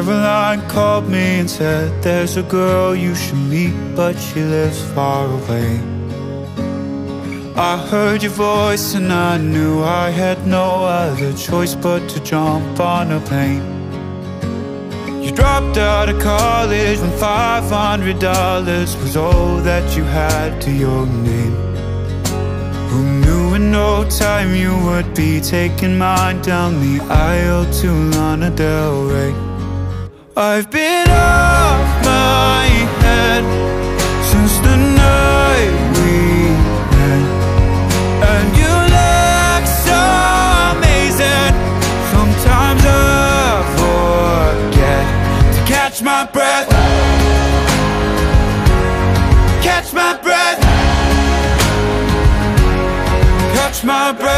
Caroline called me and said there's a girl you should meet, but she lives far away. I heard your voice and I knew I had no other choice but to jump on a plane. You dropped out of college when $500 was all that you had to your name. Who knew in no time you would be taking mine down the aisle to Lana Del Rey. I've been off my head since the night we met, and you look so amazing. Sometimes I forget to catch my breath, catch my breath, catch my breath.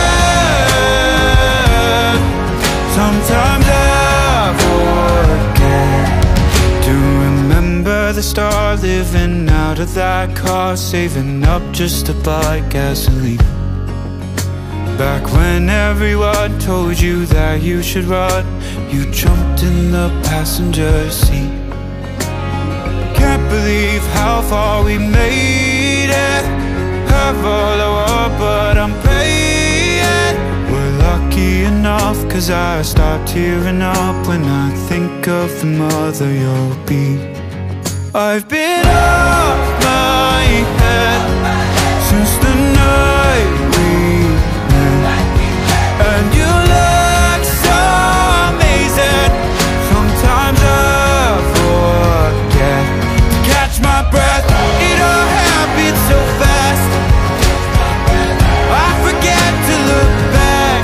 Sometimes I forget to remember the start, living out of that car, saving up just to buy gasoline. Back when everyone told you that you should run, you jumped in the passenger seat. Can't believe how far we made it. Have all I want, but I'm paying. We're lucky enough, cause I start tearing up when I think of the mother you'll be. I've been off my head since the night we met, and you look so amazing. Sometimes I forget to catch my breath. It all happened so fast, I forget to look back.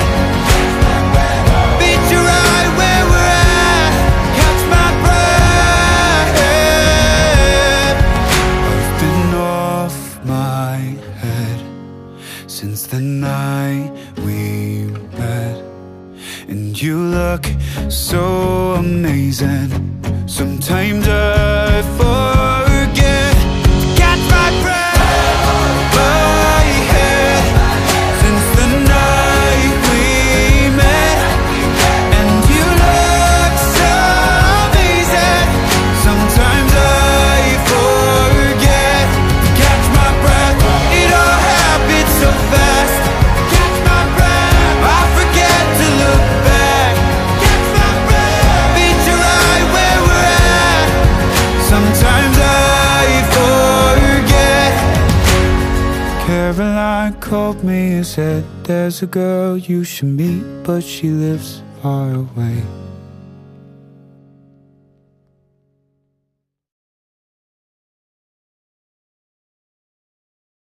Beat you right where we're at. Catch my breath. I've been off my head since the night we met, and you look so amazing. Sometimes I forget to catch my breath. My head since the night we met, and you look so amazing. Sometimes I forget to catch my breath. It all happened so fast. Catch my breath. I forget to look back. Catch my breath. Beat you right where we're at. Sometimes I forget. Caroline called me and said there's a girl you should meet, but she lives far away.